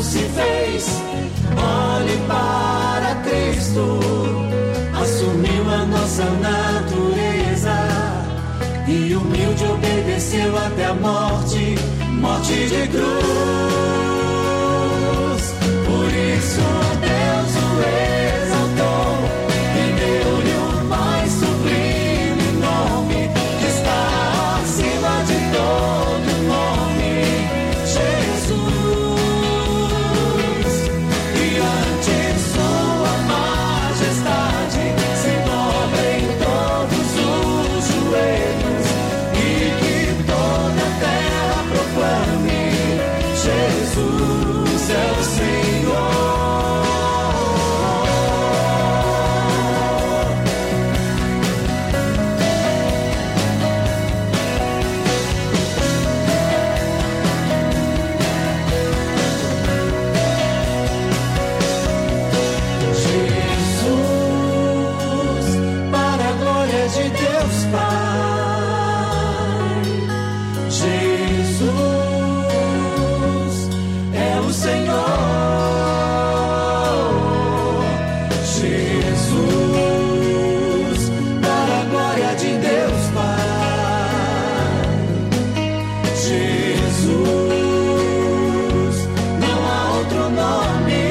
se fez. Olhe para Cristo, assumiu a nossa natureza e humilde obedeceu até a morte, morte de cruz. Por isso Deus o exaltou e deu-lhe o mais sublime nome, que está acima de todo nome, Jesus. E ante sua majestade se dobrem todos os joelhos e que toda a terra proclame: Jesus é o Senhor. Jesus, para a glória de Deus Pai. Jesus é o Senhor. Jesus, para a glória de Deus Pai. Jesus, não há outro nome.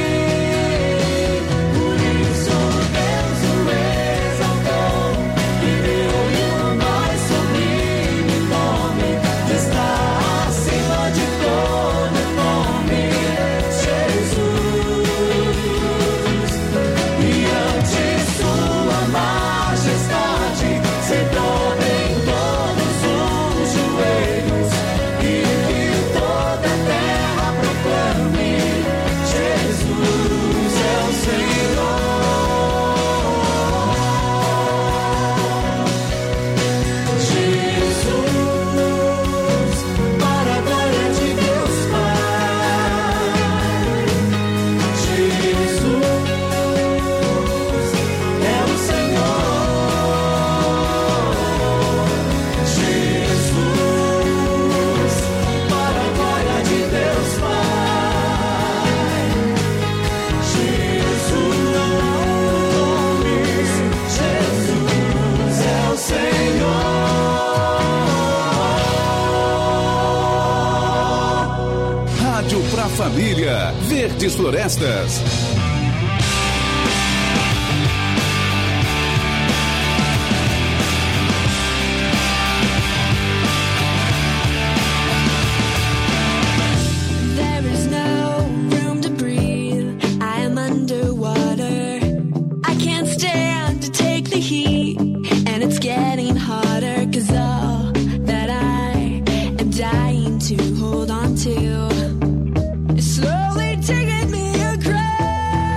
Por isso Deus o exaltou e deu-lhe o mais sublime nome, que está acima de todo nome, Jesus. E ante sua majestade se dobrem todos os joelhos e que toda a terra proclame: Jesus é o Senhor. Jesus, para a glória de Deus Pai. Jesus é o Senhor. Jesus, para a glória de Deus Pai. Jesus, Jesus é o Senhor. Rádio pra Família, Verdes Florestas. There is no room to breathe. I am underwater. I can't stand to take the heat, and it's getting harder, 'cause all that I am dying to hold on to is slowly taking me across.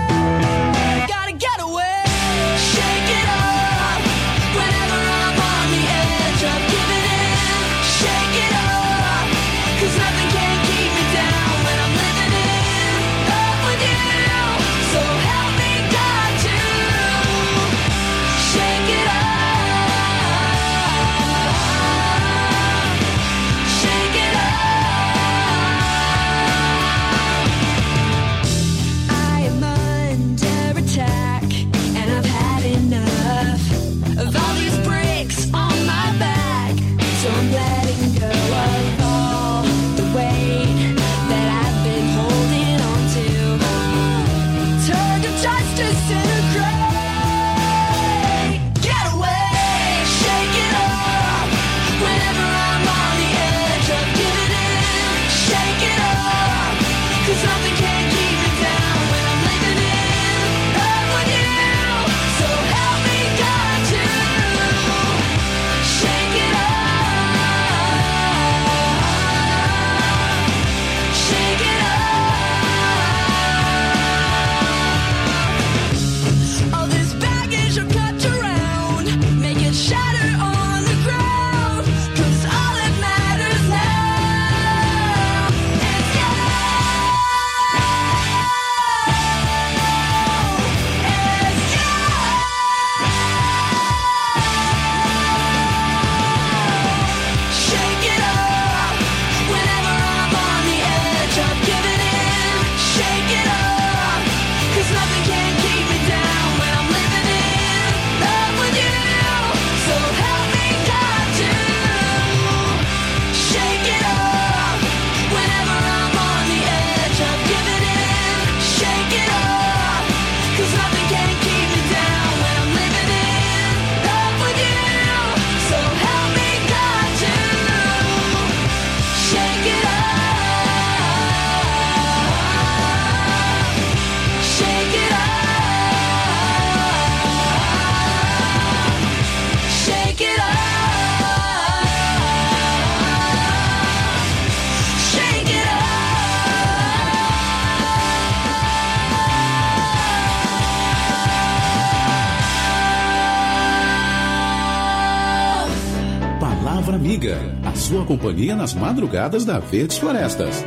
Amiga, a sua companhia nas madrugadas da Verdes Florestas.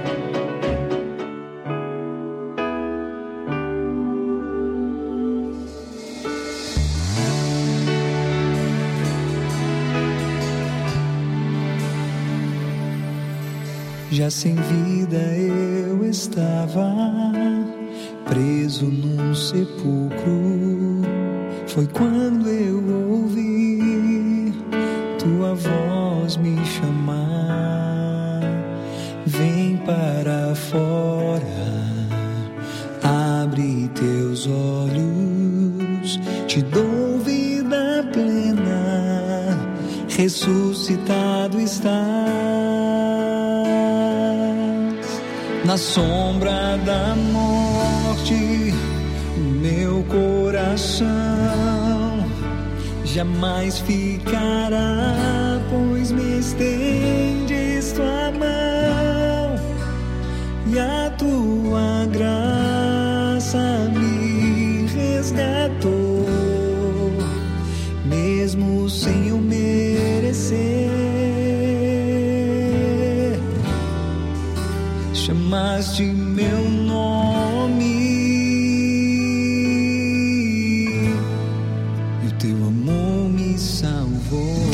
Já sem vida eu estava, preso num sepulcro. Foi quando eu ouvi tua voz me chamar. Vem para fora, abre teus olhos, te dou vida plena, ressuscitado estás. Na sombra da morte, meu coração jamais ficará, pois me estendes tua mão e a tua graça me resgatou, mesmo sem eu merecer. Chamaste meu nome e o teu amor me salvou.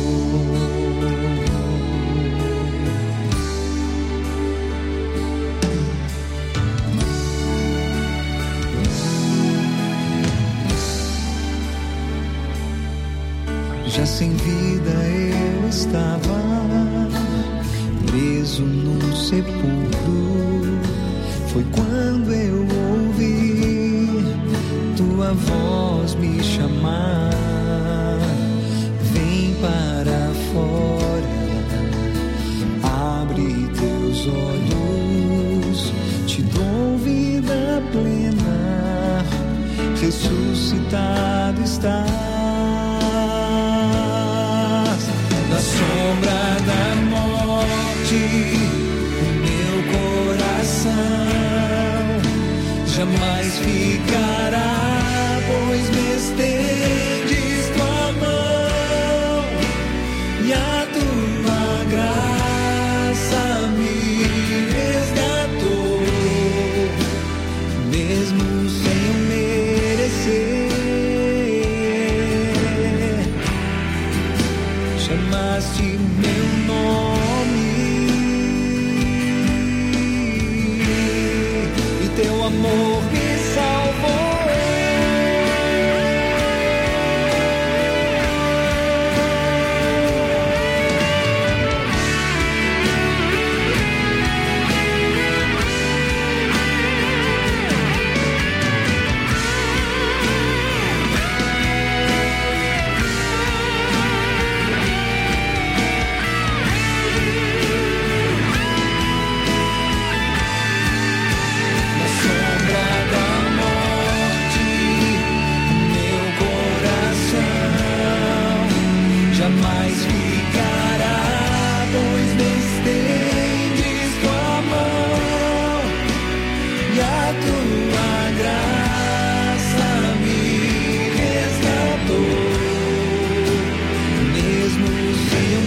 Já sem vida eu estava, preso num sepulcro. Foi quando eu ouvi tua voz me chamar. Vem para fora, abre teus olhos, te dou vida plena, ressuscitado estás. Na sombra da morte, o meu coração jamais ficará, pois me estendes tua mão e a tua graça me resgatou, mesmo sem eu merecer. Chamaste meu nome e teu amor me salvou. Jamais ficará, pois me estendes tua mão e a tua graça me resgatou, mesmo sem eu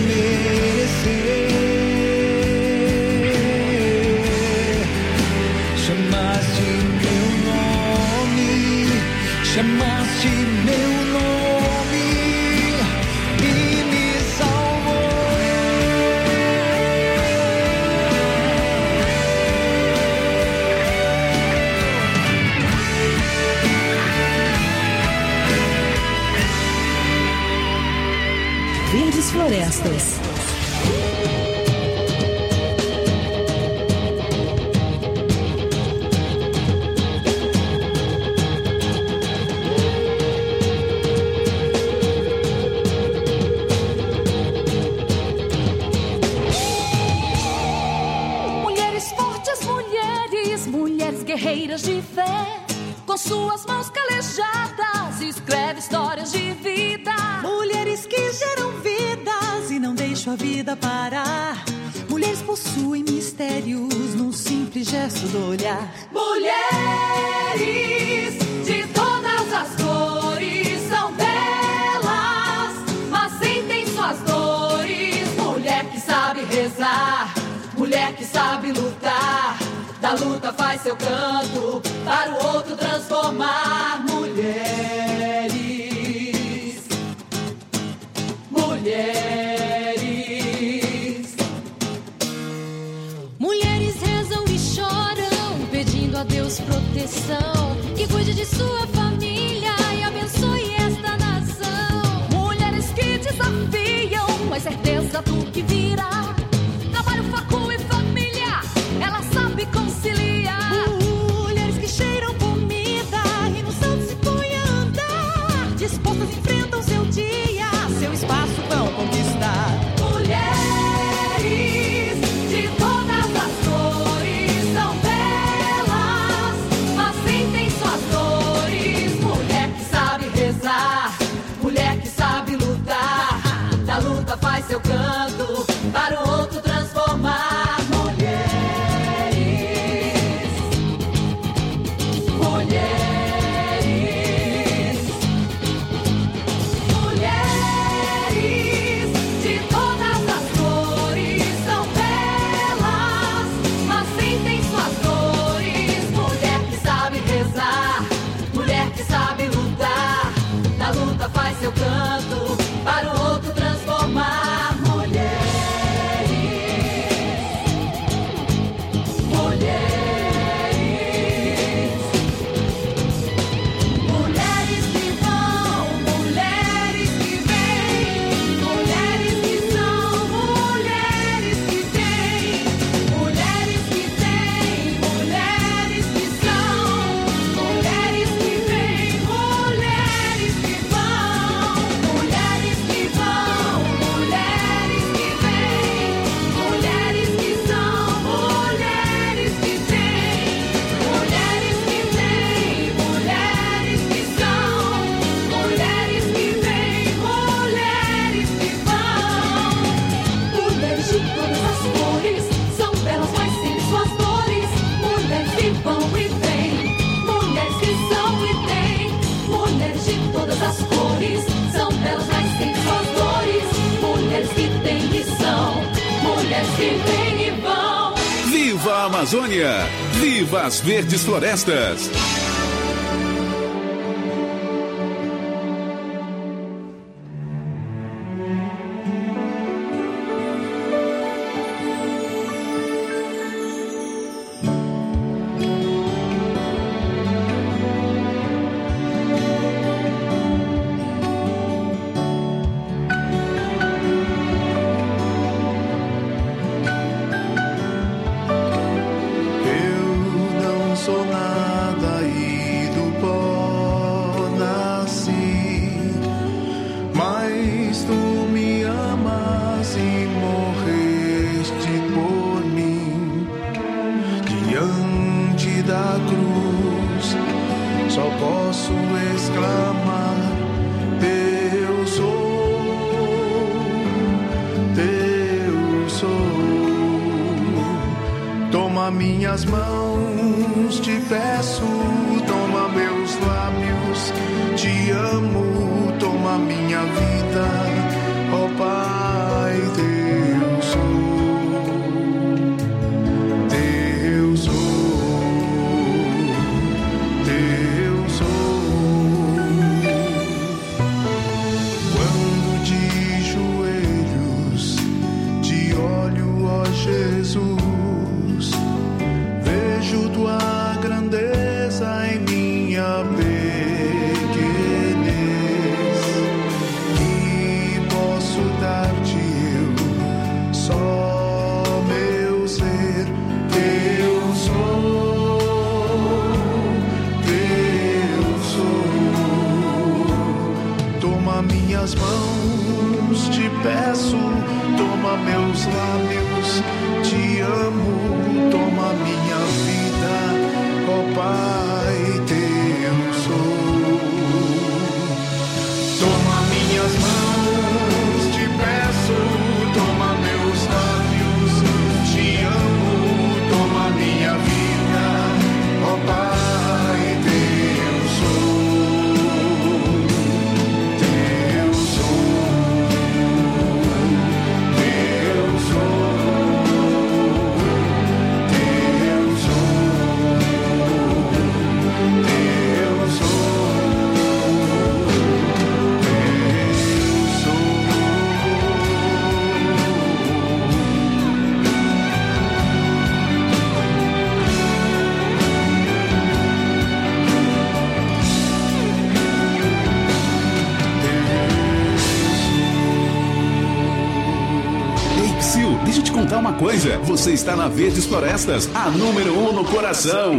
merecer. Chamaste meu nome, chamaste meu nome e me salvou. Verdes Florestas. Guerreiras de fé, com suas mãos calejadas, escreve histórias de vida. Mulheres que geram vidas e não deixam a vida parar. Mulheres possuem mistérios num simples gesto do olhar. Mulheres de todas as cores são belas, mas sentem suas dores. Mulheres sabe lutar, da luta faz seu canto, para o outro transformar. Mulheres, mulheres. Mulheres rezam e choram, pedindo a Deus proteção, que cuide de sua família e abençoe esta nação. Mulheres que desafiam a certeza do que virá. Trabalho, foco e família, ela sabe conciliar. Mulheres que cheiram comida e no salto se põem a andar, dispostas enfrentam seu dia, seu espaço vão conquistar. Mulheres de todas as cores são belas, mas sentem suas dores. Mulher que sabe rezar, mulher que sabe lutar, da luta faz seu canto, para o outro transformar. Mulheres, mulheres, mulheres de todas as cores são belas, mas sentem suas dores. Mulher que sabe rezar, mulher que sabe lutar, da luta faz seu canto, para o outro transformar. Viva a Amazônia! Viva as verdes florestas! Minhas mãos te peço, toma meus lábios, te amo, toma minha vida, ó Pai, teu sou, teu sou, teu sou. Quando de joelhos te olho, ó Jesus, vejo tua grandeza em minha pequenez. Que posso dar-te eu, só meu ser, teu sou, teu sou. Toma minhas mãos, te peço, toma meus lábios, te amo, toma minha vida, ó Pai, teu sou. Toma minhas mãos, te peço, toma meus lábios, te amo, toma minha vida, ó Pai, teu sou, teu sou, teu sou. coisa, você está na Verdes Florestas, a número 1 no coração.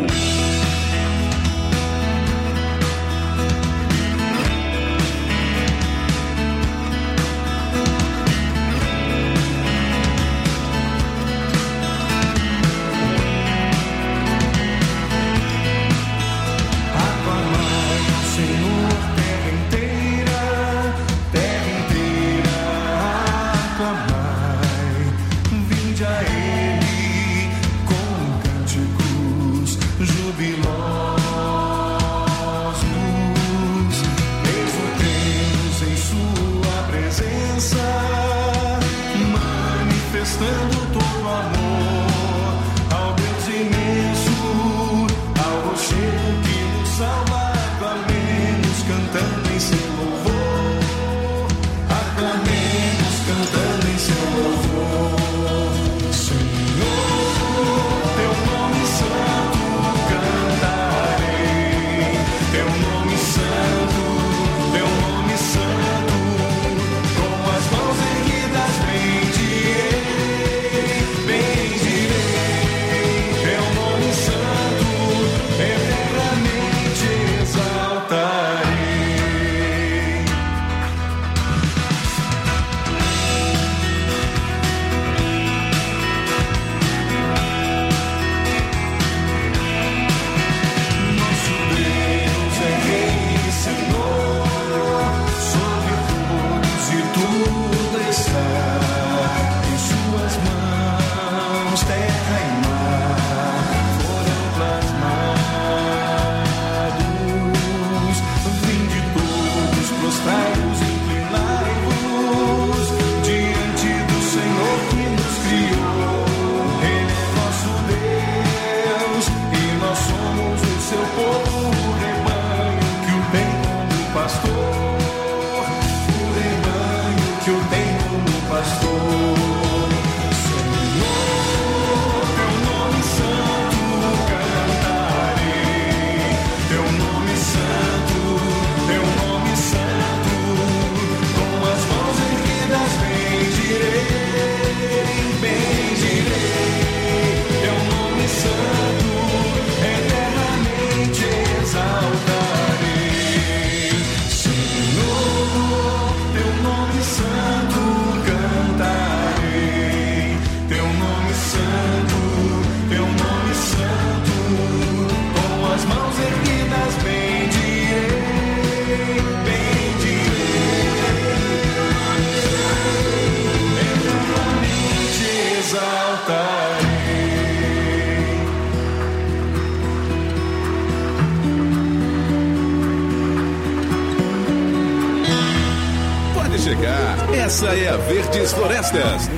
Essa é a Verdes Florestas.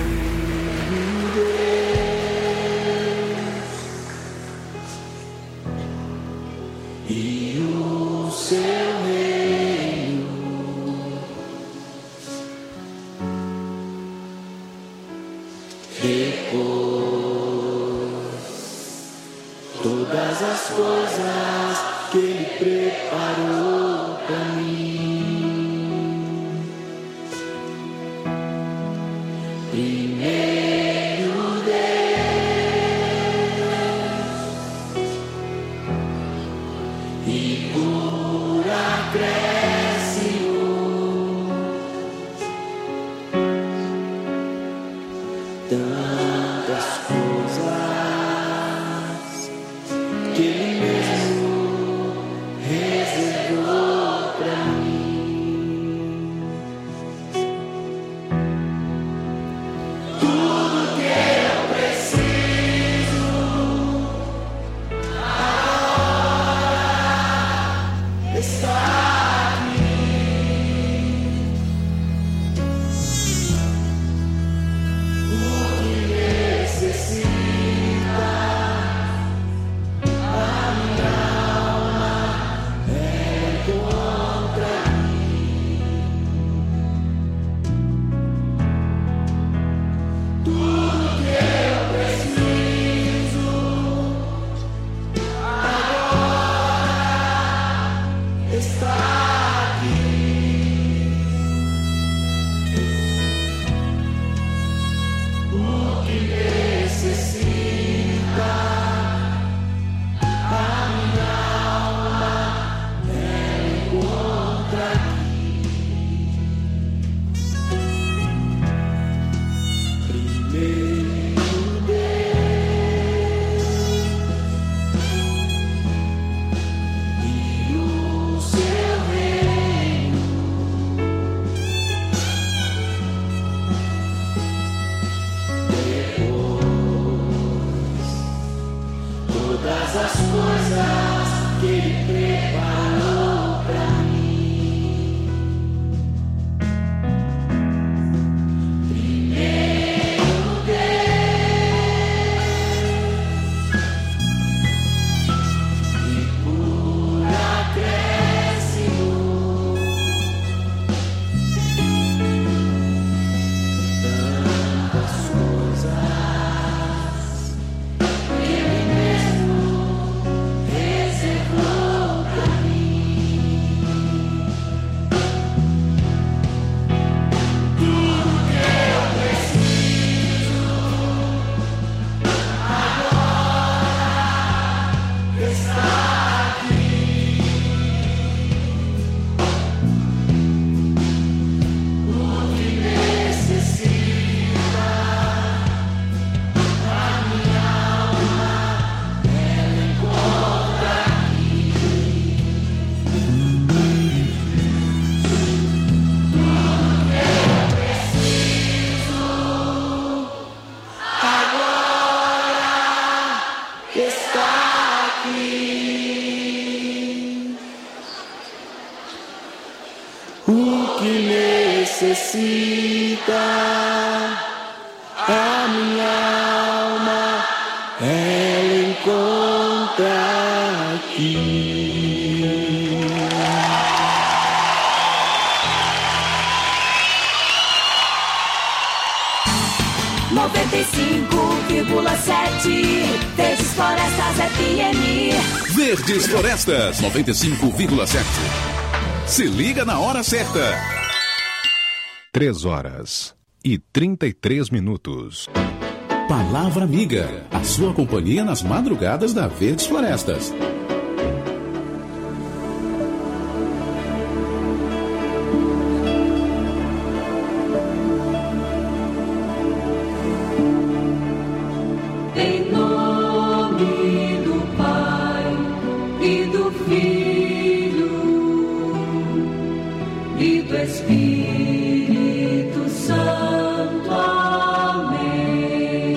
E o seu reino repôs todas as coisas que Ele preparou para mim. Primeiro Deus e por acréscimo tantas coisas que Ele mesmo reservou para mim. necessita. A minha alma, ela encontra aqui. Verdes Florestas FM. Verdes Florestas 95,7. Se liga na hora certa. 3h33. Palavra Amiga, a sua companhia nas madrugadas da Verdes Florestas. Em nome do Pai e do Filho e do Espírito Santo. Amém.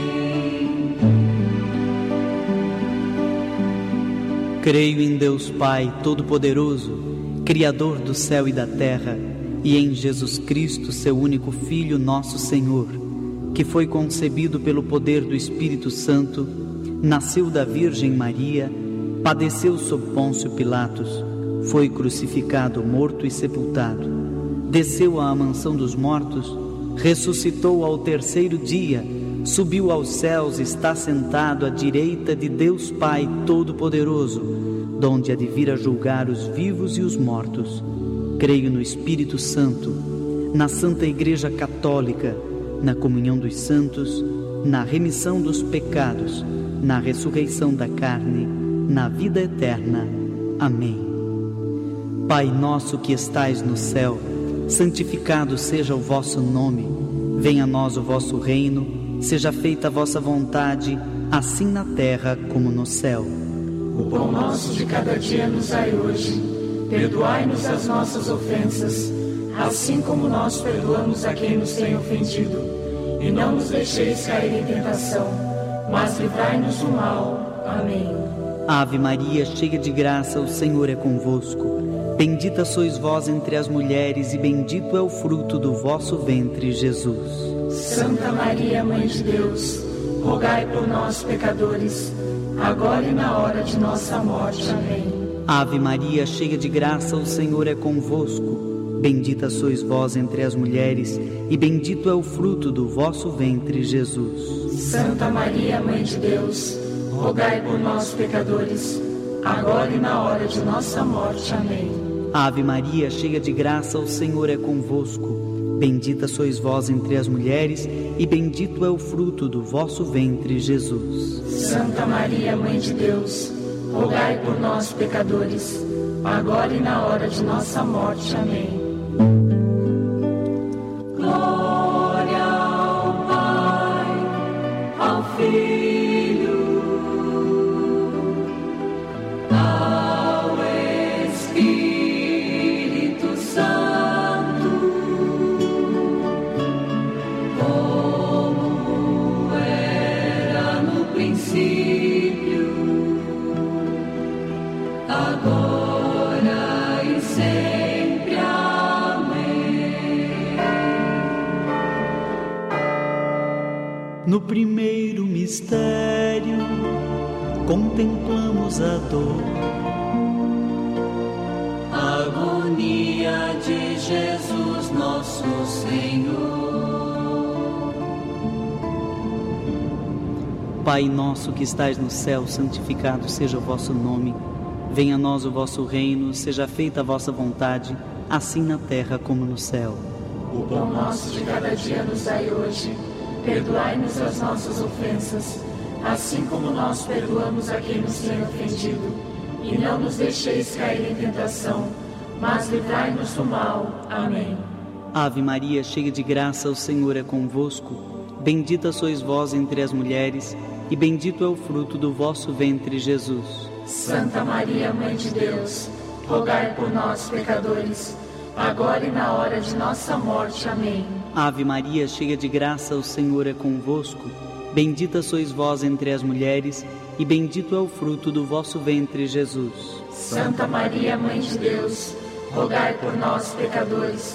Creio em Deus Pai Todo-Poderoso, Criador do céu e da terra, e em Jesus Cristo, seu único Filho, nosso Senhor, que foi concebido pelo poder do Espírito Santo, nasceu da Virgem Maria, padeceu sob Pôncio Pilatos, foi crucificado, morto e sepultado, desceu à mansão dos mortos, ressuscitou ao terceiro dia, subiu aos céus e está sentado à direita de Deus Pai Todo-Poderoso, donde há de vir a julgar os vivos e os mortos. Creio no Espírito Santo, na Santa Igreja Católica, na comunhão dos santos, na remissão dos pecados, na ressurreição da carne, na vida eterna. Amém. Pai nosso que estais no céu, santificado seja o vosso nome. Venha a nós o vosso reino, seja feita a vossa vontade, assim na terra como no céu. O pão nosso de cada dia nos dai hoje. Perdoai-nos as nossas ofensas, assim como nós perdoamos a quem nos tem ofendido. E não nos deixeis cair em tentação, mas livrai-nos do mal. Amém. Ave Maria, cheia de graça, o Senhor é convosco. Bendita sois vós entre as mulheres, e bendito é o fruto do vosso ventre, Jesus. Santa Maria, Mãe de Deus, rogai por nós, pecadores, agora e na hora de nossa morte. Amém. Ave Maria, cheia de graça, o Senhor é convosco. Bendita sois vós entre as mulheres, e bendito é o fruto do vosso ventre, Jesus. Santa Maria, Mãe de Deus, rogai por nós, pecadores, agora e na hora de nossa morte. Amém. Ave Maria, cheia de graça, o Senhor é convosco. Bendita sois vós entre as mulheres, e bendito é o fruto do vosso ventre, Jesus. Santa Maria, Mãe de Deus, rogai por nós, pecadores, agora e na hora de nossa morte. Amém. Glória ao Pai, ao Filho, ao Espírito Santo, como era no princípio, agora e sempre. Amém. No primeiro mistério, contemplamos a dor, a agonia de Jesus nosso Senhor. Pai nosso que estais no céu, santificado seja o vosso nome. Venha a nós o vosso reino, seja feita a vossa vontade, assim na terra como no céu. O pão nosso de cada dia nos dai hoje. Perdoai-nos as nossas ofensas, assim como nós perdoamos a quem nos tem ofendido. E não nos deixeis cair em tentação, mas livrai-nos do mal. Amém. Ave Maria, cheia de graça, o Senhor é convosco. Bendita sois vós entre as mulheres, e bendito é o fruto do vosso ventre, Jesus. Santa Maria, Mãe de Deus, rogai por nós, pecadores, agora e na hora de nossa morte. Amém. Ave Maria, cheia de graça, o Senhor é convosco. Bendita sois vós entre as mulheres, e bendito é o fruto do vosso ventre, Jesus. Santa Maria, Mãe de Deus, rogai por nós, pecadores,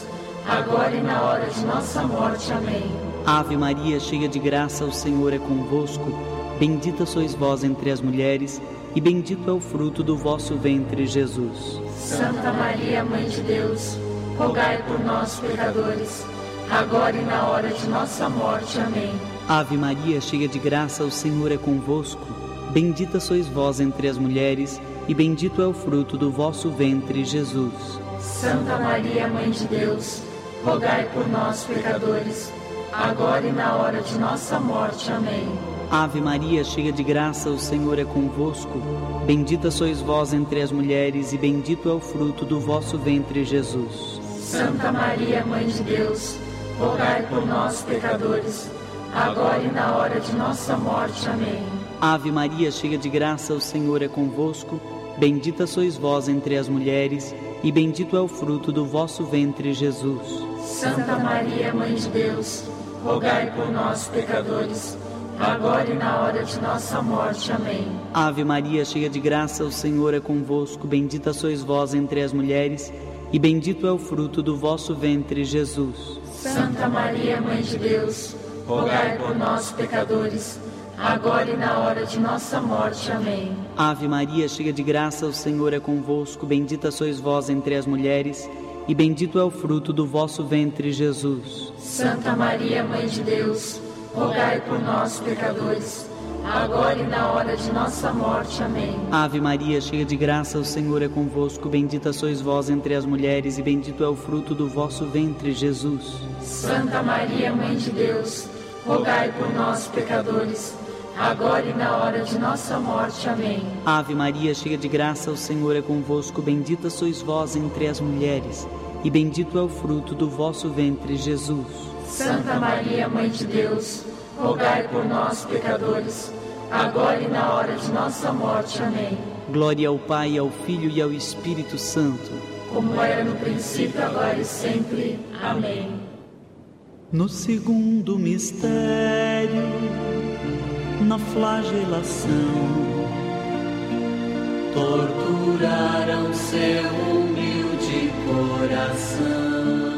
agora e na hora de nossa morte. Amém. Ave Maria, cheia de graça, o Senhor é convosco. Bendita sois vós entre as mulheres, e bendito é o fruto do vosso ventre, Jesus. Santa Maria, Mãe de Deus, rogai por nós, pecadores, agora e na hora de nossa morte. Amém. Ave Maria, cheia de graça, o Senhor é convosco. Bendita sois vós entre as mulheres, e bendito é o fruto do vosso ventre, Jesus. Santa Maria, Mãe de Deus, rogai por nós, pecadores, agora e na hora de nossa morte. Amém. Ave Maria, cheia de graça, o Senhor é convosco. Bendita sois vós entre as mulheres, e bendito é o fruto do vosso ventre, Jesus. Santa Maria, Mãe de Deus, rogai por nós, pecadores, agora e na hora de nossa morte. Amém. Ave Maria, cheia de graça, o Senhor é convosco. Bendita sois vós entre as mulheres, e bendito é o fruto do vosso ventre, Jesus. Santa Maria, Mãe de Deus, rogai por nós, pecadores, agora e na hora de nossa morte. Amém. Ave Maria, cheia de graça, o Senhor é convosco. Bendita sois vós entre as mulheres, e bendito é o fruto do vosso ventre, Jesus. Santa Maria, Mãe de Deus, rogai por nós, pecadores, agora e na hora de nossa morte. Amém. Ave Maria, cheia de graça, o Senhor é convosco. Bendita sois vós entre as mulheres, e bendito é o fruto do vosso ventre, Jesus. Santa Maria, Mãe de Deus, rogai por nós, pecadores, agora e na hora de nossa morte. Amém. Ave Maria, cheia de graça, o Senhor é convosco. Bendita sois vós entre as mulheres, e bendito é o fruto do vosso ventre, Jesus. Santa Maria, Mãe de Deus, rogai por nós, pecadores, agora e na hora de nossa morte. Amém. Ave Maria, cheia de graça, o Senhor é convosco. Bendita sois vós entre as mulheres, e bendito é o fruto do vosso ventre, Jesus. Santa Maria, Mãe de Deus, rogai por nós, pecadores, agora e na hora de nossa morte. Amém. Glória ao Pai, ao Filho e ao Espírito Santo, como era no princípio, agora e sempre. Amém. No segundo mistério, na flagelação, torturaram seu humilde coração.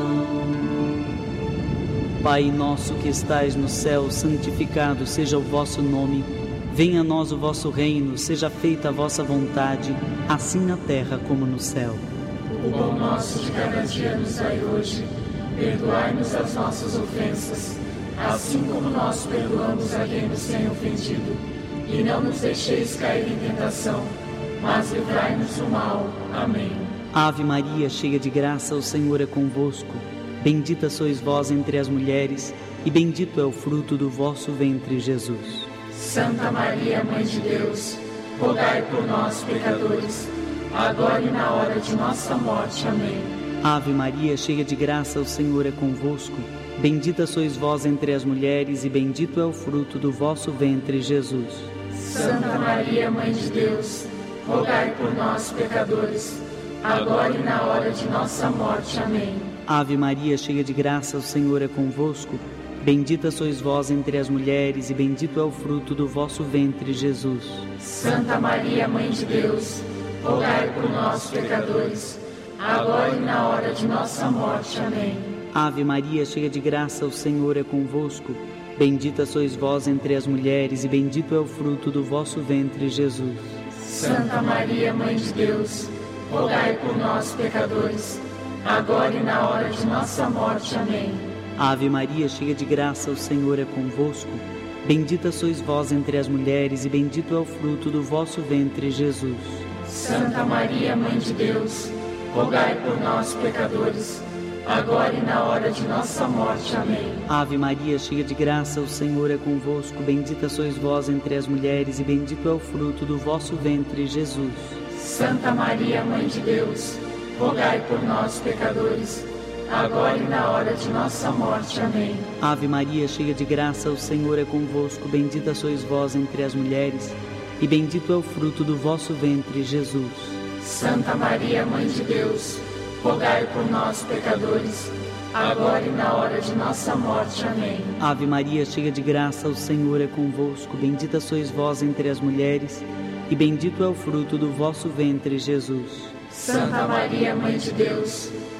Pai nosso que estais no céu, santificado seja o vosso nome. Venha a nós o vosso reino, seja feita a vossa vontade, assim na terra como no céu. O pão nosso de cada dia nos dai hoje. Perdoai-nos as nossas ofensas, assim como nós perdoamos a quem nos tem ofendido. E não nos deixeis cair em tentação, mas livrai-nos do mal. Amém. Ave Maria, cheia de graça, o Senhor é convosco. Bendita sois vós entre as mulheres, e bendito é o fruto do vosso ventre, Jesus. Santa Maria, Mãe de Deus, rogai por nós, pecadores, agora e na hora de nossa morte. Amém. Ave Maria, cheia de graça, o Senhor é convosco. Bendita sois vós entre as mulheres, e bendito é o fruto do vosso ventre, Jesus. Santa Maria, Mãe de Deus, rogai por nós, pecadores, agora e na hora de nossa morte. Amém. Ave Maria, cheia de graça, o Senhor é convosco. Bendita sois vós entre as mulheres, e bendito é o fruto do vosso ventre, Jesus. Santa Maria, Mãe de Deus, rogai por nós, pecadores, agora e na hora de nossa morte. Amém. Ave Maria, cheia de graça, o Senhor é convosco. Bendita sois vós entre as mulheres, e bendito é o fruto do vosso ventre, Jesus. Santa Maria, Mãe de Deus, rogai por nós, pecadores, agora e na hora de nossa morte. Amém. Ave Maria, cheia de graça, o Senhor é convosco. Bendita sois vós entre as mulheres, e bendito é o fruto do vosso ventre, Jesus. Santa Maria, Mãe de Deus, rogai por nós, pecadores, agora e na hora de nossa morte. Amém. Ave Maria, cheia de graça, o Senhor é convosco. Bendita sois vós entre as mulheres, e bendito é o fruto do vosso ventre, Jesus. Santa Maria, Mãe de Deus, rogai por nós, pecadores, agora e na hora de nossa morte. Amém. Ave Maria, cheia de graça, o Senhor é convosco. Bendita sois vós entre as mulheres, e bendito é o fruto do vosso ventre, Jesus. Santa Maria, Mãe de Deus, rogai por nós, pecadores, agora e na hora de nossa morte. Amém. Ave Maria, cheia de graça, o Senhor é convosco. Bendita sois vós entre as mulheres, e bendito é o fruto do vosso ventre, Jesus. Santa Maria, Mãe de Deus,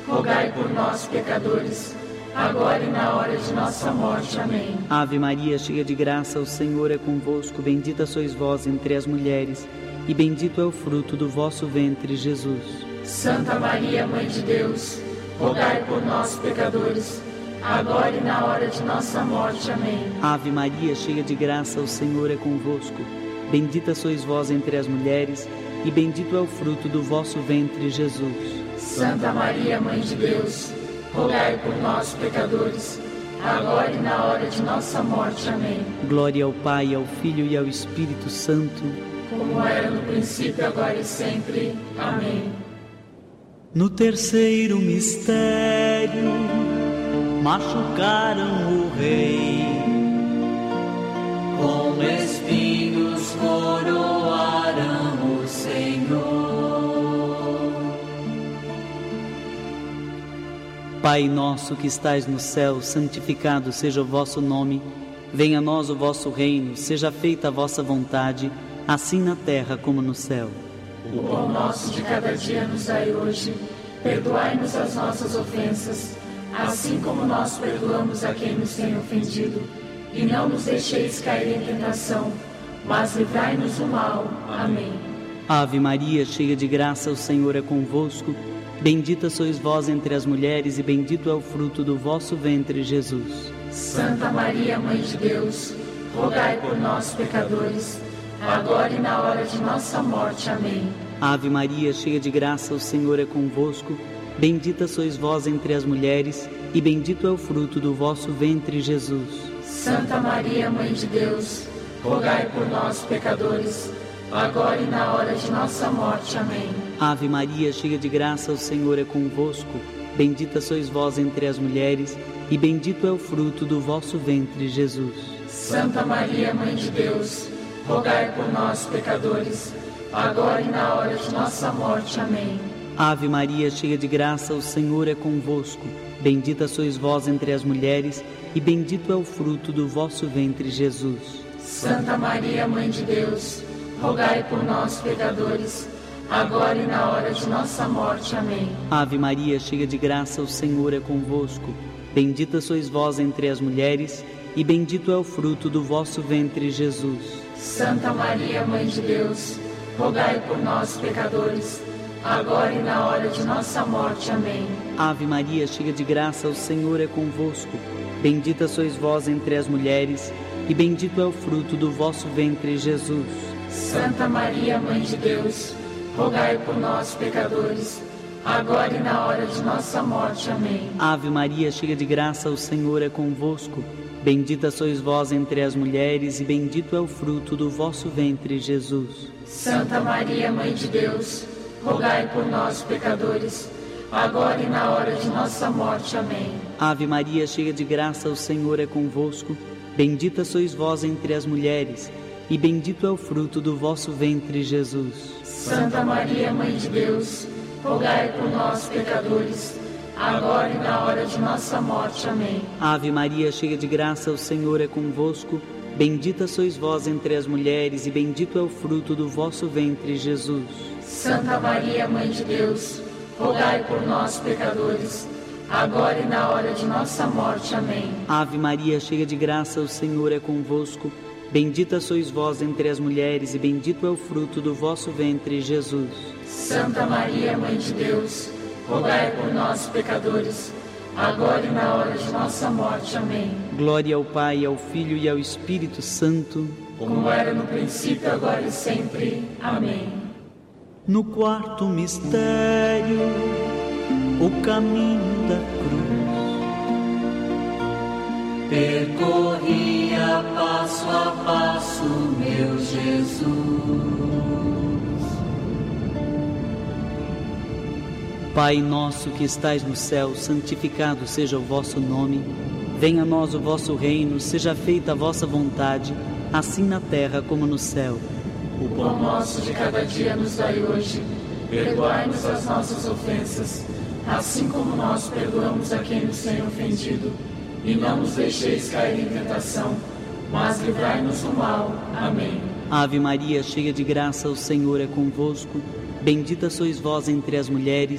rogai por nós, pecadores, agora e na hora de nossa morte. Amém. Ave Maria, cheia de graça, o Senhor é convosco. Bendita sois vós entre as mulheres, e bendito é o fruto do vosso ventre, Jesus. Santa Maria, Mãe de Deus, rogai por nós, pecadores, agora e na hora de nossa morte. Amém. Ave Maria, cheia de graça, o Senhor é convosco. Bendita sois vós entre as mulheres, e bendito é o fruto do vosso ventre, Jesus. Santa Maria, Mãe de Deus, rogai por nós, pecadores, agora e na hora de nossa morte. Amém. Glória ao Pai, ao Filho e ao Espírito Santo, como era no princípio, agora e sempre. Amém. No terceiro mistério, machucaram o rei, com espinhos coroaram o Senhor. Pai nosso que estais no céu, santificado seja o vosso nome. Venha a nós o vosso reino, seja feita a vossa vontade, assim na terra como no céu. O pão nosso de cada dia nos dai hoje. Perdoai-nos as nossas ofensas, assim como nós perdoamos a quem nos tem ofendido. E não nos deixeis cair em tentação, mas livrai-nos do mal. Amém. Ave Maria, cheia de graça, o Senhor é convosco. Bendita sois vós entre as mulheres, e bendito é o fruto do vosso ventre, Jesus. Santa Maria, Mãe de Deus, rogai por nós, pecadores, agora e na hora de nossa morte. Amém. Ave Maria, cheia de graça, o Senhor é convosco. Bendita sois vós entre as mulheres, e bendito é o fruto do vosso ventre, Jesus. Santa Maria, Mãe de Deus, rogai por nós, pecadores, agora e na hora de nossa morte. Amém. Ave Maria, cheia de graça, o Senhor é convosco. Bendita sois vós entre as mulheres, e bendito é o fruto do vosso ventre, Jesus. Santa Maria, Mãe de Deus, rogai por nós, pecadores, agora e na hora de nossa morte. Amém. Ave Maria, cheia de graça, o Senhor é convosco. Bendita sois vós entre as mulheres, e bendito é o fruto do vosso ventre, Jesus. Santa Maria, Mãe de Deus, rogai por nós, pecadores, agora e na hora de nossa morte. Amém. Ave Maria, cheia de graça, o Senhor é convosco. Bendita sois vós entre as mulheres, e bendito é o fruto do vosso ventre, Jesus. Santa Maria, Mãe de Deus, rogai por nós, pecadores, agora e na hora de nossa morte. Amém. Ave Maria, cheia de graça, o Senhor é convosco. Bendita sois vós entre as mulheres, e bendito é o fruto do vosso ventre, Jesus. Santa Maria, Mãe de Deus, rogai por nós, pecadores, agora e na hora de nossa morte. Amém. Ave Maria, cheia de graça, o Senhor é convosco. Bendita sois vós entre as mulheres, e bendito é o fruto do vosso ventre, Jesus. Santa Maria, Mãe de Deus, rogai por nós, pecadores, agora e na hora de nossa morte. Amém. Ave Maria, cheia de graça, o Senhor é convosco. Bendita sois vós entre as mulheres, e bendito é o fruto do vosso ventre, Jesus. Santa Maria, Mãe de Deus, rogai por nós, pecadores, agora e na hora de nossa morte. Amém. Ave Maria, cheia de graça, o Senhor é convosco. Bendita sois vós entre as mulheres, e bendito é o fruto do vosso ventre, Jesus. Santa Maria, Mãe de Deus, rogai por nós, pecadores, agora e na hora de nossa morte. Amém. Ave Maria, cheia de graça, o Senhor é convosco. Bendita sois vós entre as mulheres, e bendito é o fruto do vosso ventre, Jesus. Santa Maria, Mãe de Deus, rogai por nós, pecadores, agora e na hora de nossa morte. Amém. Glória ao Pai, ao Filho e ao Espírito Santo, como era no princípio, agora e sempre. Amém. No quarto mistério, o caminho da cruz. Percorria passo a passo, meu Jesus. Pai nosso que estais no céu, santificado seja o vosso nome. Venha a nós o vosso reino, seja feita a vossa vontade, assim na terra como no céu. O pão nosso de cada dia nos dai hoje. Perdoai-nos as nossas ofensas, assim como nós perdoamos a quem nos tem ofendido. E não nos deixeis cair em tentação, mas livrai-nos do mal. Amém. Ave Maria, cheia de graça, o Senhor é convosco. Bendita sois vós entre as mulheres,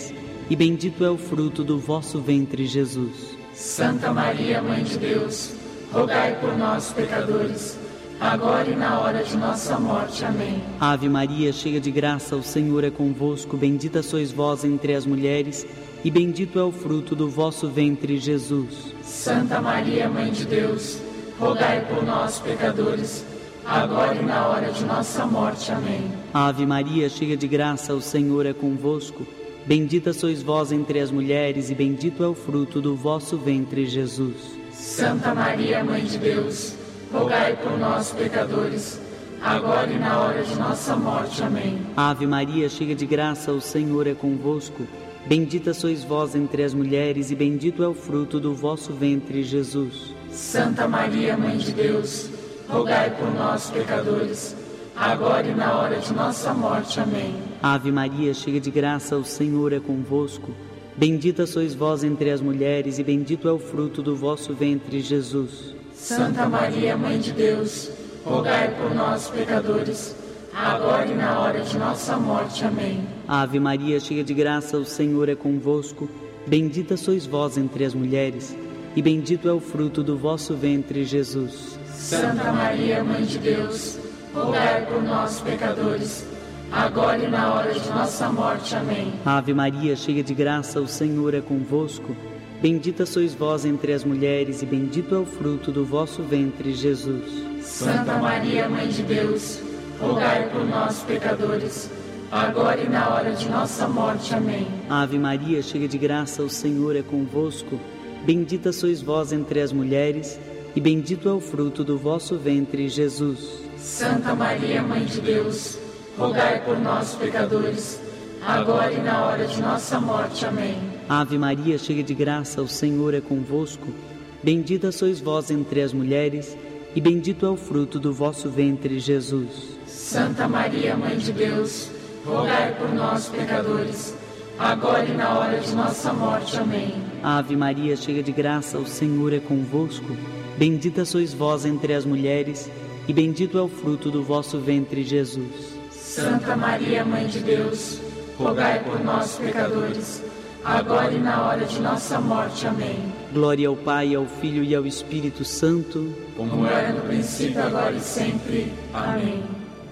e bendito é o fruto do vosso ventre, Jesus. Santa Maria, Mãe de Deus, rogai por nós, pecadores, agora e na hora de nossa morte. Amém. Ave Maria, cheia de graça, o Senhor é convosco. Bendita sois vós entre as mulheres, e bendito é o fruto do vosso ventre, Jesus. Santa Maria, Mãe de Deus, rogai por nós, pecadores, agora e na hora de nossa morte. Amém. Ave Maria, cheia de graça, o Senhor é convosco. Bendita sois vós entre as mulheres, e bendito é o fruto do vosso ventre, Jesus. Santa Maria, Mãe de Deus, rogai por nós, pecadores, agora e na hora de nossa morte. Amém. Ave Maria, cheia de graça, o Senhor é convosco. Bendita sois vós entre as mulheres, e bendito é o fruto do vosso ventre, Jesus. Santa Maria, Mãe de Deus, rogai por nós, pecadores, agora e na hora de nossa morte. Amém. Ave Maria, cheia de graça, o Senhor é convosco. Bendita sois vós entre as mulheres, e bendito é o fruto do vosso ventre, Jesus. Santa Maria, Mãe de Deus, rogai por nós, pecadores, agora e na hora de nossa morte. Amém. Ave Maria, cheia de graça, o Senhor é convosco. Bendita sois vós entre as mulheres, e bendito é o fruto do vosso ventre, Jesus. Santa Maria, Mãe de Deus, rogai por nós, pecadores, agora e na hora de nossa morte. Amém. Ave Maria, cheia de graça, o Senhor é convosco. Bendita sois vós entre as mulheres, e bendito é o fruto do vosso ventre, Jesus. Santa Maria, Mãe de Deus, rogai por nós, pecadores, agora e na hora de nossa morte. Amém. Ave Maria, cheia de graça, o Senhor é convosco. Bendita sois vós entre as mulheres, e bendito é o fruto do vosso ventre, Jesus. Santa Maria, Mãe de Deus, rogai por nós, pecadores, agora e na hora de nossa morte. Amém. Ave Maria, cheia de graça, o Senhor é convosco. Bendita sois vós entre as mulheres, e bendito é o fruto do vosso ventre, Jesus. Santa Maria, Mãe de Deus, rogai por nós, pecadores, agora e na hora de nossa morte. Amém. Ave Maria, cheia de graça, o Senhor é convosco. Bendita sois vós entre as mulheres, e bendito é o fruto do vosso ventre, Jesus. Santa Maria, Mãe de Deus, rogai por nós, pecadores, agora e na hora de nossa morte. Amém. Glória ao Pai, ao Filho e ao Espírito Santo, como era no princípio, agora e sempre. Amém.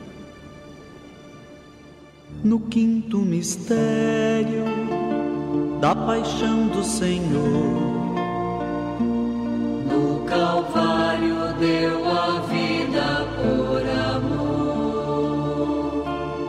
No quinto mistério da paixão do Senhor, no Calvário deu a vida por amor.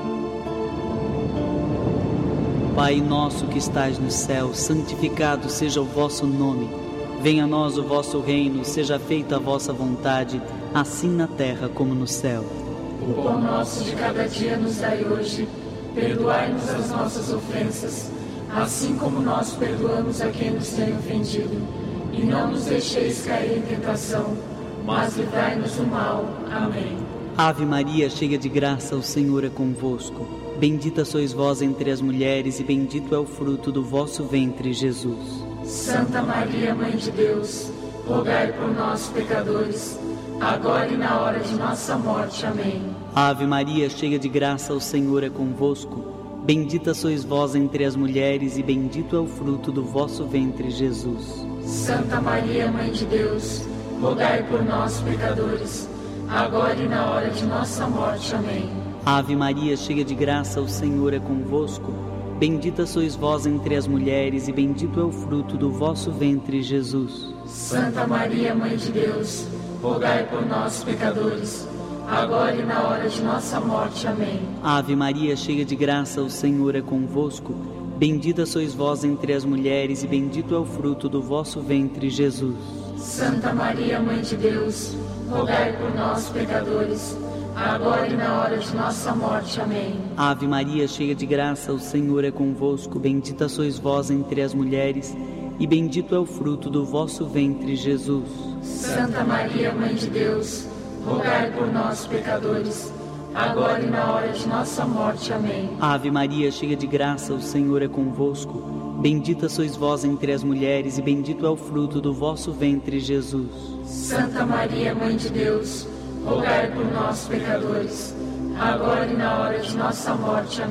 Pai nosso que estais no céu, santificado seja o vosso nome. Venha a nós o vosso reino, seja feita a vossa vontade, assim na terra como no céu. O pão nosso de cada dia nos dai hoje. Perdoai-nos as nossas ofensas, assim como nós perdoamos a quem nos tem ofendido. E não nos deixeis cair em tentação, mas livrai-nos do mal. Amém. Ave Maria, cheia de graça, o Senhor é convosco. Bendita sois vós entre as mulheres, e bendito é o fruto do vosso ventre, Jesus. Santa Maria, Mãe de Deus, rogai por nós, pecadores, agora e na hora de nossa morte. Amém. Ave Maria, cheia de graça, o Senhor é convosco. Bendita sois vós entre as mulheres, e bendito é o fruto do vosso ventre, Jesus. Santa Maria, Mãe de Deus, rogai por nós, pecadores, agora e na hora de nossa morte. Amém. Ave Maria, cheia de graça, o Senhor é convosco. Bendita sois vós entre as mulheres, e bendito é o fruto do vosso ventre, Jesus. Santa Maria, Mãe de Deus, rogai por nós, pecadores, agora e na hora de nossa morte. Amém. Ave Maria, cheia de graça, o Senhor é convosco. Bendita sois vós entre as mulheres, e bendito é o fruto do vosso ventre, Jesus. Santa Maria, Mãe de Deus, rogai por nós, pecadores, agora e na hora de nossa morte. Amém. Ave Maria, cheia de graça, o Senhor é convosco. Bendita sois vós entre as mulheres, e bendito é o fruto do vosso ventre, Jesus. Santa Maria, Mãe de Deus, rogai por nós, pecadores, agora e na hora de nossa morte. Amém. Ave Maria, cheia de graça, o Senhor é convosco. Bendita sois vós entre as mulheres, e bendito é o fruto do vosso ventre, Jesus. Santa Maria, Mãe de Deus, rogai por nós, pecadores, agora e na hora de nossa morte. Amém.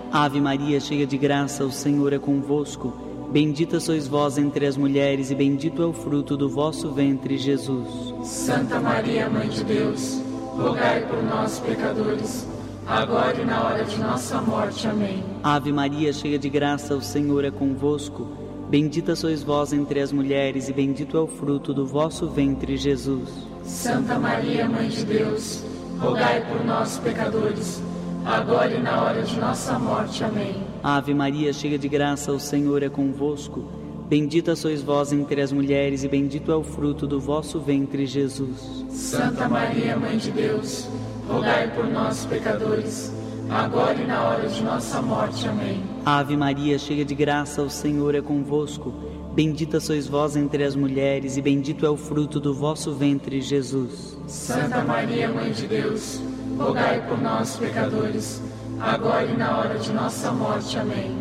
Ave Maria, cheia de graça, o Senhor é convosco. Bendita sois vós entre as mulheres e bendito é o fruto do vosso ventre, Jesus. Santa Maria, Mãe de Deus, rogai por nós, pecadores, agora e na hora de nossa morte. Amém. Ave Maria, cheia de graça, o Senhor é convosco. Bendita sois vós entre as mulheres e bendito é o fruto do vosso ventre, Jesus. Santa Maria, Mãe de Deus, rogai por nós, pecadores, agora e na hora de nossa morte. Amém. Ave Maria, cheia de graça, o Senhor é convosco. Bendita sois vós entre as mulheres e bendito é o fruto do vosso ventre, Jesus. Santa Maria, Mãe de Deus, rogai por nós, pecadores, agora e na hora de nossa morte. Amém. Ave Maria, cheia de graça, o Senhor é convosco. Bendita sois vós entre as mulheres e bendito é o fruto do vosso ventre, Jesus. Santa Maria, Mãe de Deus, rogai por nós, pecadores, agora e na hora de nossa morte. Amém.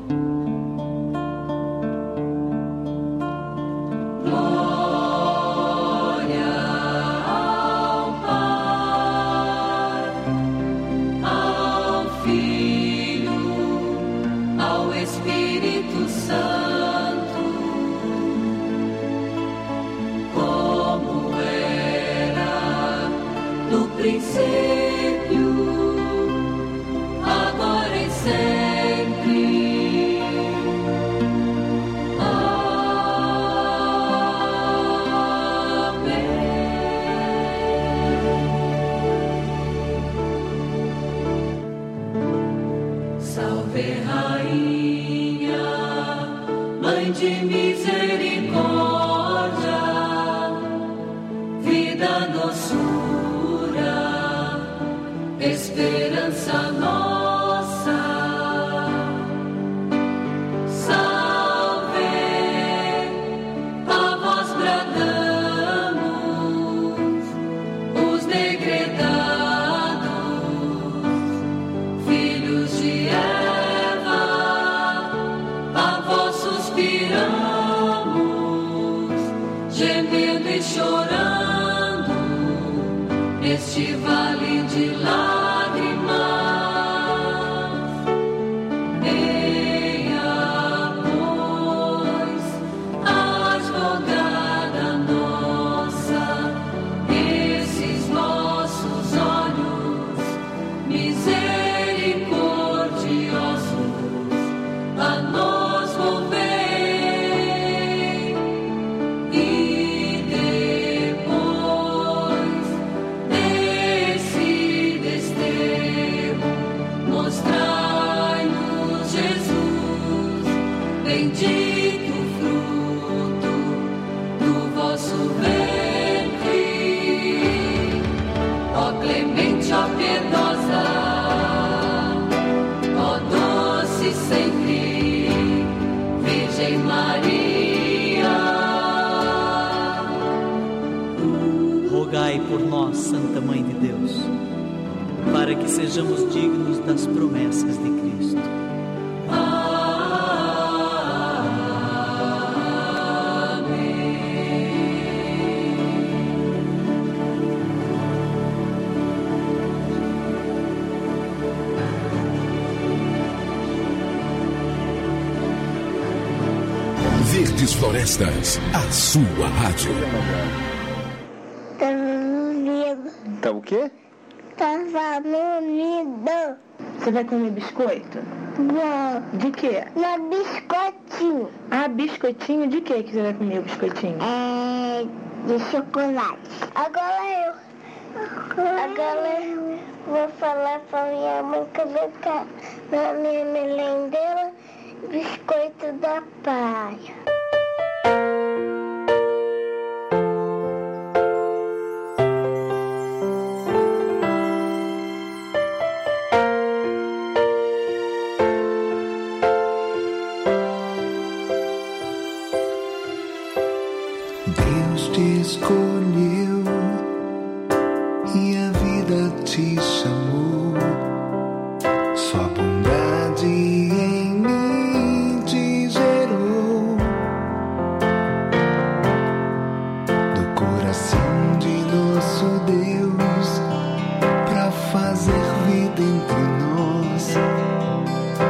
Esperança nossa, salve, a vós bradamos, os degredados, filhos de Eva, a vós suspiramos, gemendo e chorando, neste vale de lágrimas. Por nós, Santa Mãe de Deus, para que sejamos dignos das promessas de Cristo. Verdes Florestas, a sua rádio. Tá o quê? Tava no nido. Você vai comer biscoito? Não. De quê? Na biscoitinho. Ah, biscoitinho? De quê que você vai comer o biscoitinho? De chocolate. Agora eu vou falar pra minha mãe colocar na minha merendeira biscoito da praia. Deus te escolheu e a vida te chamou. Sua bondade em mim te gerou. Do coração de nosso Deus, pra fazer vida entre nós.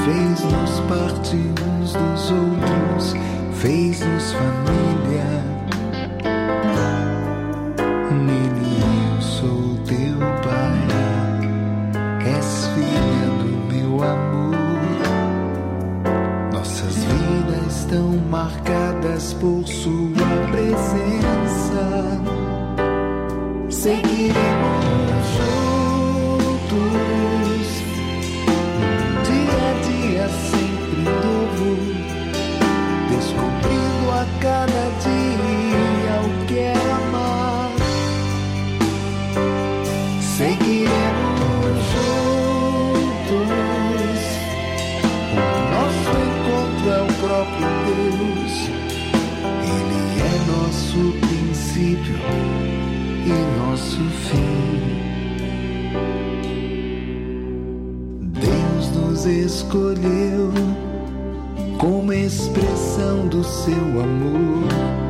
fez-nos parte uns dos outros, fez-nos família. Nele eu sou teu pai, és filha do meu amor. Nossas vidas estão marcadas por sua presença. Seguiremos juntos, dia a dia sempre novo, descobrindo a cada dia o que é amar. Seguiremos juntos, o nosso encontro é o próprio Deus. Ele é nosso princípio e nosso fim. Deus nos escolheu como expressão do seu amor.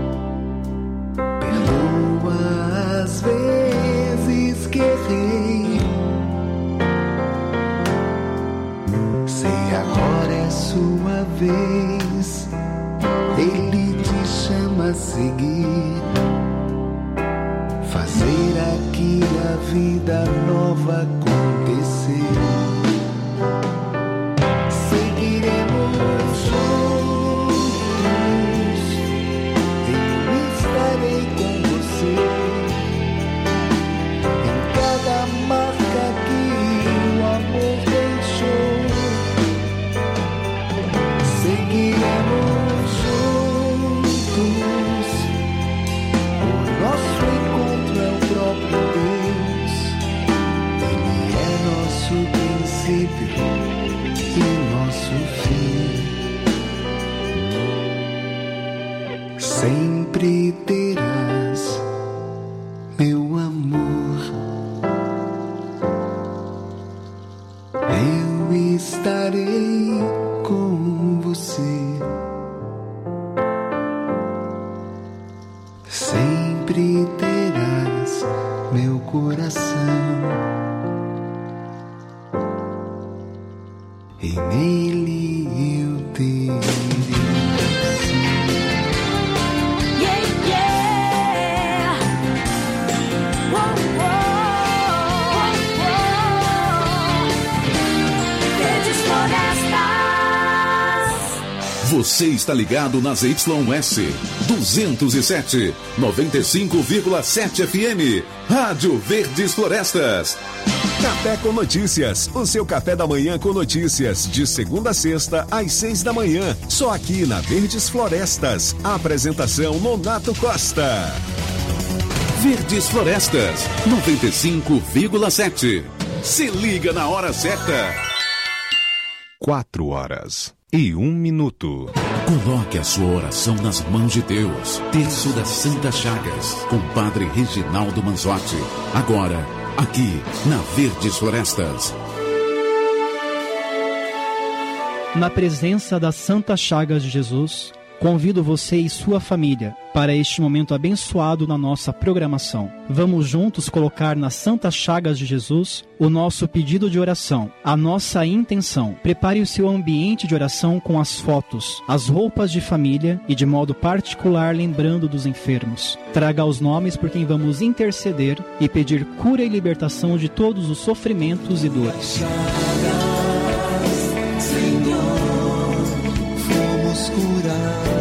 Perdoa as vezes que errei. Sei agora é sua vez. Ele te chama a seguir, fazer aqui a vida nova acontecer. Seguiremos juntos, eu estarei com você, em cada marca que o amor deixou. Seguiremos juntos, o nosso encontro é o próprio Deus. Ele é nosso princípio e nosso fim. Sempre terás meu amor. Eu estarei com você. Sempre terás meu coração, e nele eu terei. Yeah, yeah. Whoa, whoa, whoa. Verdes Florestas. Você está ligado nas YS 207, 95,7 FM. Rádio Verdes Florestas. Café com Notícias, o seu café da manhã com notícias, de segunda a sexta, às 6 da manhã, só aqui na Verdes Florestas. A apresentação Nonato Costa. Verdes Florestas, 95,7. Se liga na hora certa. 4h01. Coloque a sua oração nas mãos de Deus. Terço das Santas Chagas, com Padre Reginaldo Manzotti. Agora, aqui na Verdes Florestas. Na presença das Santas Chagas de Jesus, convido você e sua família para este momento abençoado na nossa programação. Vamos juntos colocar nas Santas Chagas de Jesus o nosso pedido de oração, a nossa intenção. Prepare o seu ambiente de oração com as fotos, as roupas de família e de modo particular lembrando dos enfermos. Traga os nomes por quem vamos interceder e pedir cura e libertação de todos os sofrimentos e dores. Senhor, fomos curados.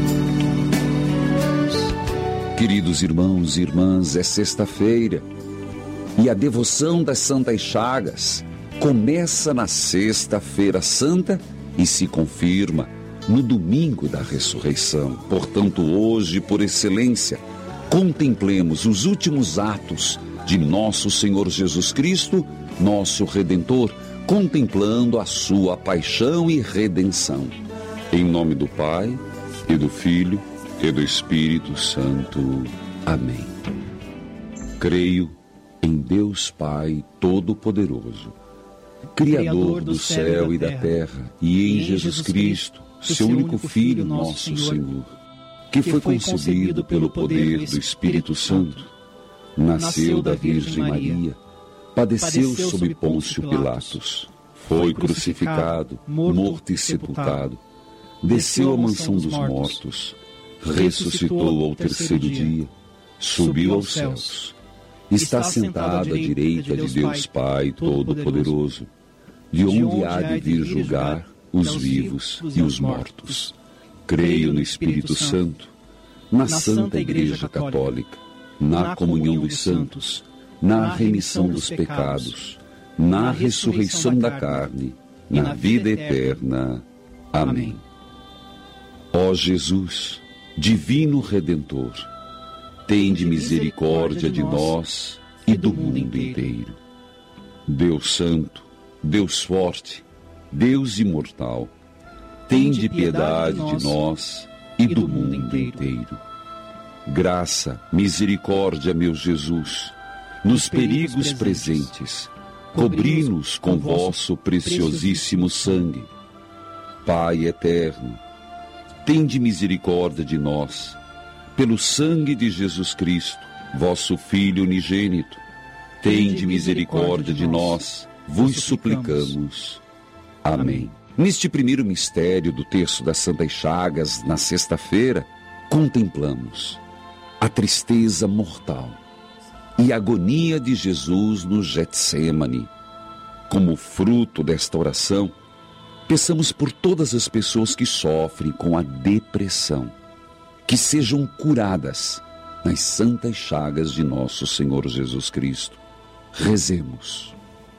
Queridos irmãos e irmãs, é sexta-feira e a devoção das Santas Chagas começa na Sexta-feira Santa e se confirma no domingo da ressurreição. Portanto, hoje, por excelência, contemplemos os últimos atos de nosso Senhor Jesus Cristo, nosso Redentor, contemplando a sua paixão e redenção. Em nome do Pai, e do Filho, e do Espírito Santo. Amém. Creio em Deus Pai Todo-Poderoso, Criador do céu e da terra, e em Jesus Cristo, seu único Filho, nosso Senhor, que foi concebido pelo poder do Espírito Santo, nasceu da Virgem Maria, padeceu sob Pôncio Pilatos, foi crucificado, morto e sepultado, desceu à mansão dos mortos, ressuscitou ao terceiro dia, subiu aos céus, está sentado à direita de Deus Pai Todo-Poderoso, de onde há de vir julgar os vivos e os mortos. Creio no Espírito Santo, na Santa Igreja Católica, na comunhão dos santos, na remissão dos pecados, na ressurreição da carne, na vida eterna. Amém. Ó Jesus, Divino Redentor, tende misericórdia de nós e do mundo inteiro. Deus Santo, Deus Forte, Deus Imortal, tende piedade de nós e do mundo inteiro. Graça, misericórdia, meu Jesus, nos perigos presentes, cobri-nos com vosso preciosíssimo sangue. Pai eterno, tende misericórdia de nós, pelo sangue de Jesus Cristo, vosso Filho unigênito. Tende misericórdia de nós, vos suplicamos. Amém. Neste primeiro mistério do terço das Santas Chagas, na sexta-feira, contemplamos a tristeza mortal e a agonia de Jesus no Getsêmani. Como fruto desta oração, peçamos por todas as pessoas que sofrem com a depressão, que sejam curadas nas santas chagas de nosso Senhor Jesus Cristo. Rezemos.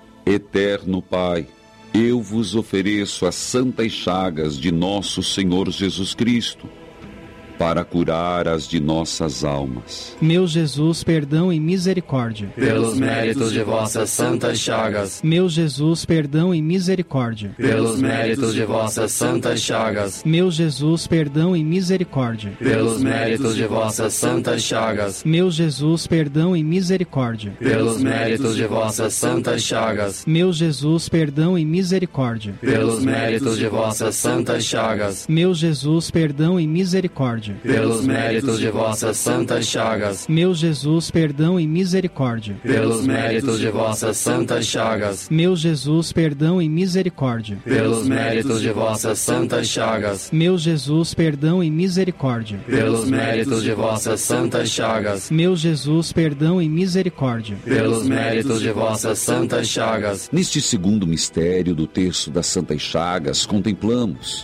Eterno Pai, eu vos ofereço as santas chagas de nosso Senhor Jesus Cristo, para curar as de nossas almas. Meu Jesus, perdão e misericórdia. Pelos méritos de vossas santas chagas. Meu Jesus, perdão e misericórdia. Pelos méritos de vossas santas chagas. Meu Jesus, perdão e misericórdia. Pelos méritos de vossas santas chagas. Meu Jesus, perdão e misericórdia. Pelos méritos de vossas santas chagas. Meu Jesus, perdão e misericórdia. Pelos méritos de vossas santas chagas. Meu Jesus, perdão e misericórdia. Pelos méritos de vossas santas chagas. Meu Jesus, perdão e misericórdia. Pelos méritos de vossas santas chagas. Meu Jesus, perdão e misericórdia. Pelos méritos de vossas santas chagas. Meu Jesus, perdão e misericórdia. Pelos méritos de vossas santas chagas. Meu Jesus, perdão e misericórdia. Pelos méritos de vossas santas chagas. Neste segundo mistério do terço das Santas Chagas, contemplamos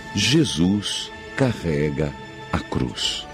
Jesus carrega a cruz.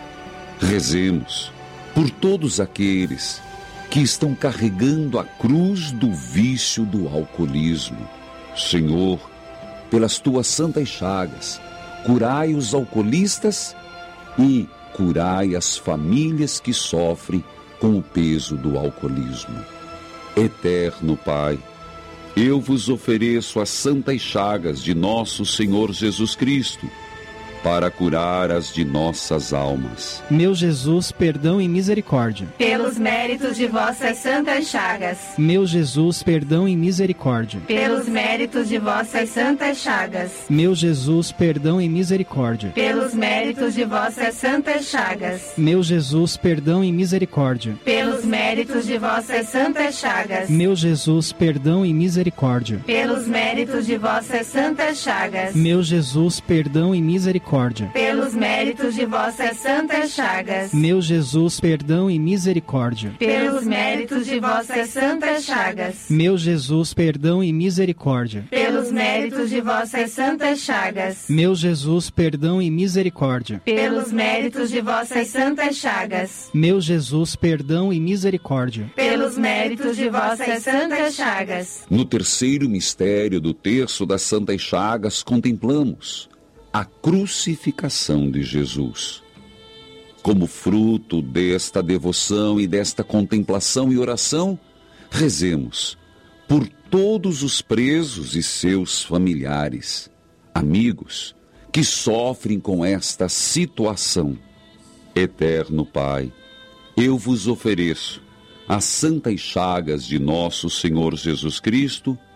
Rezemos por todos aqueles que estão carregando a cruz do vício do alcoolismo. Senhor, pelas tuas santas chagas, curai os alcoolistas e curai as famílias que sofrem com o peso do alcoolismo. Eterno Pai, eu vos ofereço as santas chagas de nosso Senhor Jesus Cristo, para curar as de nossas almas. Meu Jesus, perdão e misericórdia. Pelos méritos de vossas santas chagas. Meu Jesus, perdão e misericórdia. Pelos méritos de vossas santas chagas. Meu Jesus, perdão e misericórdia. Pelos méritos de vossas santas chagas. Meu Jesus, perdão e misericórdia. Pelos méritos de vossas santas chagas. Meu Jesus, perdão e misericórdia. Pelos méritos de vossas santas chagas. Meu Jesus, perdão e misericórdia. Pelos méritos de vossas santas chagas. Meu Jesus, perdão e misericórdia. Pelos méritos de vossas santas chagas. Meu Jesus, perdão e misericórdia. Pelos méritos de vossas santas chagas. Meu Jesus, perdão e misericórdia. Pelos méritos de vossas santas chagas. Meu Jesus, perdão e misericórdia. Pelos méritos de vossas santas chagas. No terceiro mistério do terço das Santas Chagas, contemplamos a crucificação de Jesus. Como fruto desta devoção e desta contemplação e oração, rezemos por todos os presos e seus familiares, amigos, que sofrem com esta situação. Eterno Pai, eu vos ofereço as santas chagas de nosso Senhor Jesus Cristo,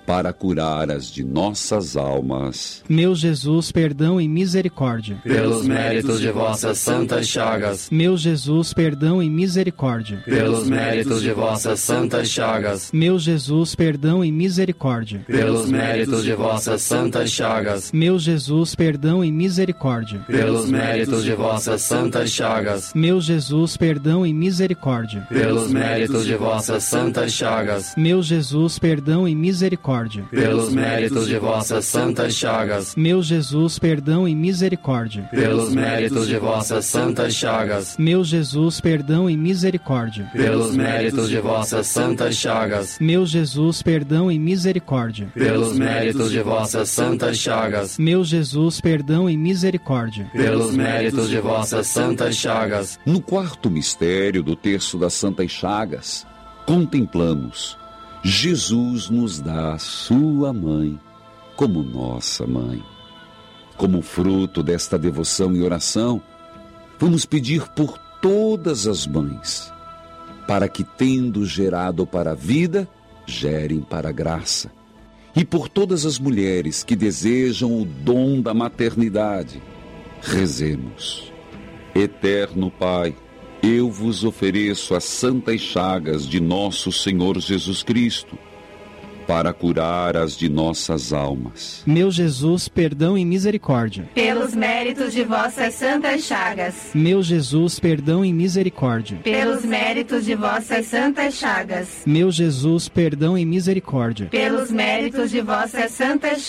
para curar as de nossas almas. Meu Jesus, perdão e misericórdia. Pelos méritos de vossas santas chagas. Meu Jesus, perdão e misericórdia. Pelos méritos de vossas santas chagas. Meu Jesus, perdão e misericórdia. Pelos méritos de vossas santas chagas. Meu Jesus, perdão e misericórdia. Pelos méritos de vossas santas chagas. Meu Jesus, perdão e misericórdia. Pelos méritos de vossas santas chagas. Meu Jesus, perdão e misericórdia. Pelos méritos de vossas santas chagas. Meu Jesus, perdão e misericórdia. Pelos méritos de vossas santas chagas. Meu Jesus, perdão e misericórdia. Pelos méritos de vossas santas chagas. Meu Jesus, perdão e misericórdia. Pelos méritos de vossas santas chagas. Meu Jesus, perdão e misericórdia. Pelos méritos de vossas santas chagas. No quarto mistério do terço das Santas Chagas, contemplamos: Jesus nos dá a sua mãe como nossa mãe. Como fruto desta devoção e oração, vamos pedir por todas as mães, para que, tendo gerado para a vida, gerem para a graça. E por todas as mulheres que desejam o dom da maternidade, rezemos. Eterno Pai, eu vos ofereço as santas chagas de nosso Senhor Jesus Cristo, para curar as de nossas almas. Meu Jesus, perdão e misericórdia. Pelos méritos de vossas santas chagas. Meu Jesus, perdão e misericórdia. Pelos méritos de vossas santas chagas. Meu Jesus, perdão e misericórdia. Pelos méritos de vossas santas